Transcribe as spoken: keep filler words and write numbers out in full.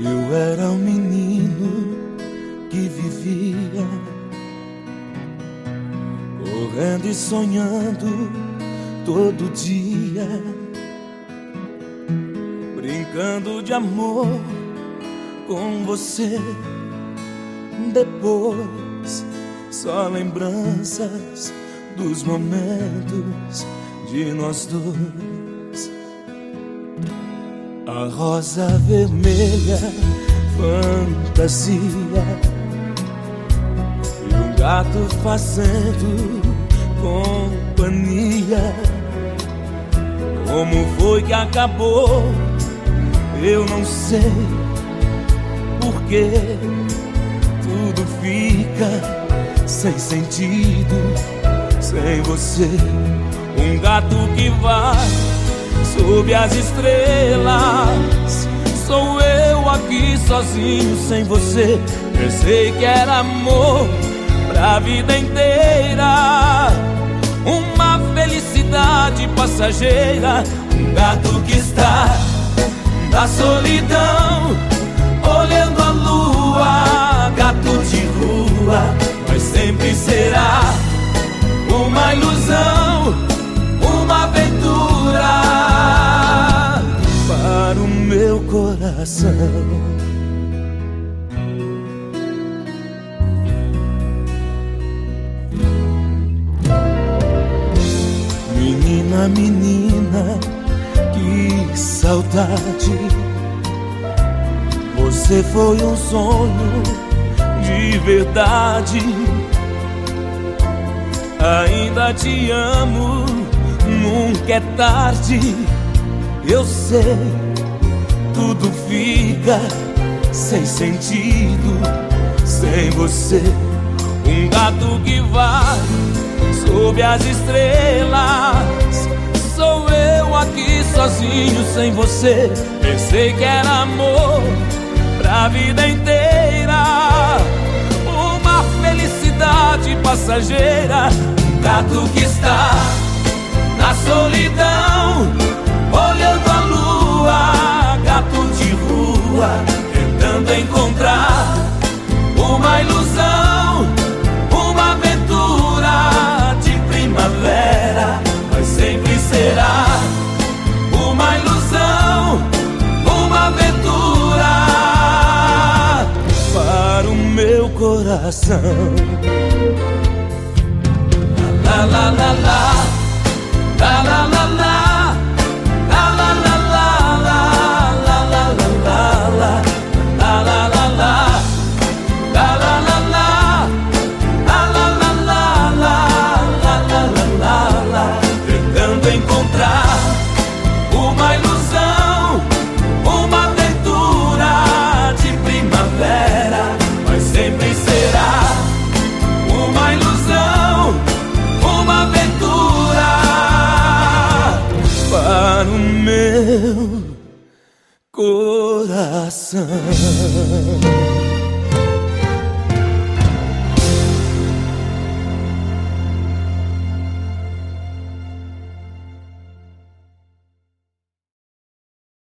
Eu era um menino que vivia correndo e sonhando todo dia, brincando de amor com você. Depois, só lembranças dos momentos de nós dois. A rosa vermelha, fantasia, e um gato fazendo companhia. Como foi que acabou? Eu não sei porque tudo fica sem sentido sem você. Um gato que vai sob as estrelas, sou eu aqui sozinho sem você. Pensei que era amor pra vida inteira, uma felicidade passageira. Um gato que está na solidão, olhando a lua, gato de rua, mas sempre será uma ilusão, uma aventura para o meu coração. Menina, menina, que saudade. Você foi um sonho de verdade. Ainda te amo, nunca é tarde. Eu sei, tudo fica sem sentido sem você. Um gato que vai sob as estrelas, sou eu aqui sozinho sem você. Pensei que era amor pra vida inteira, uma felicidade passageira. Um gato que está na solidão, olhando a lua, gato de rua, tentando encontrar uma ilusão, uma aventura de primavera, mas sempre será uma ilusão, uma aventura para o meu coração. La la la la, la la la la, la la la la, la la la la, la la la la, la la la la, la la la la, la la la la, tentando encontrar uma ilusão, uma aventura de primavera, mas sempre será uma ilusão, uma aventura para o meu coração.